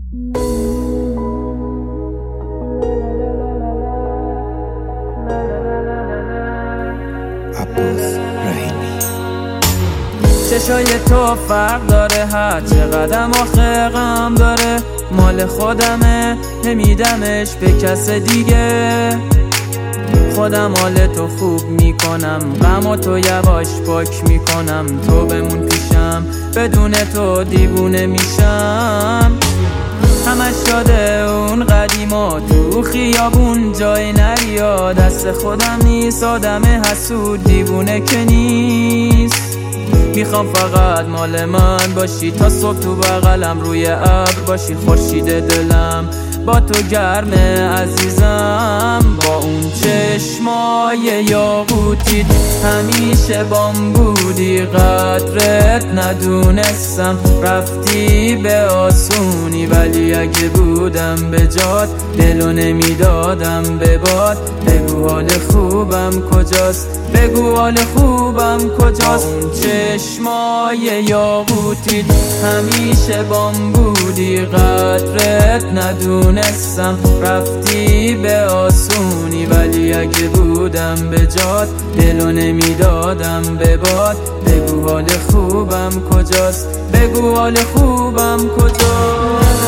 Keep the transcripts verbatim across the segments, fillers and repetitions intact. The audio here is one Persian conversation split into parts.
عباس رحیمی. چشای تو فرق داره، هر چقدر آخه غم داره، مال خودمه نمیدمش به کس دیگه. خودم حال تو خوب میکنم، غم تو یواش پاک میکنم، تو بمون پیشم بدون تو دیوونه میشم. همش شده اون قدیما تو خیابون جای نریا، دست خودم نیست آدم حسود دیوونه که نیست. میخوام فقط مال من باشی، تا صبح تو بغلم روی ابر باشی، خورشید دلم با تو گرمه عزیزم. با اون چشمای یاقوتیت همیشه بام بودی، قدرت ندونستم رفتی به آسونی، ولی اگه بودم به جات دلو نمیدادم به باد. بگو حال خوبم کجاست، بگو حال خوبم کجاست. اون چشمای یاقوتیت همیشه بام بودی، قدرت ندونستم رفتی به آسونی، ولی اگه بودم به جات دلو نمیدادم به باد. بگو حال خوبم کجاست، بگو حال خوبم کجاست.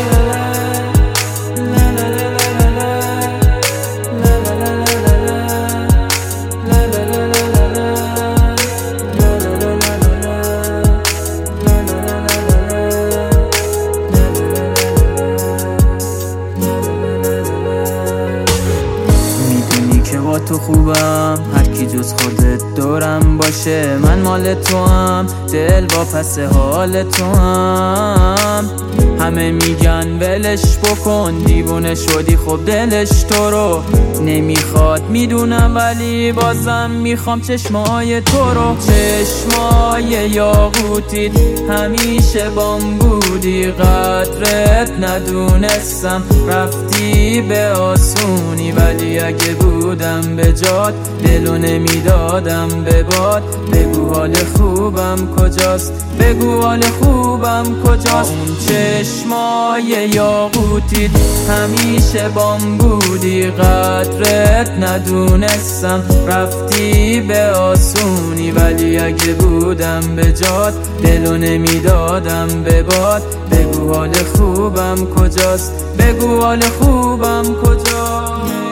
با تو خوبم، هر کی جز خودت دورم باشه، من مال تو هم، دل با پس حال تو هم. همه میگن ولش بکن دیوونه شدی، خب دلش تو رو نمیخواد میدونم، ولی بازم میخوام چشمای تو رو. چشمای یاقوتیت همیشه بام بودی، قدرت ندونستم رفتی به آسونی، ولی اگه بودم به جات دلو نمیدادم به باد. بگو حال خوبم کجاست، بگو حال خوبم کجاست. اون چشمای یاقوتیت همیشه بام بودی، قدرت ندونستم رفتی به آسونی، ولی اگه بودم به جات دلو نمیدادم به باد. بگو حال خوبم کجاست، بگو حال خوبم کجاست.